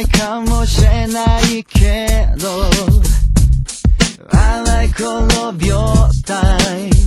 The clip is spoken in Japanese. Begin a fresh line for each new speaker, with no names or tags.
ないかもしれないけどI like all of your style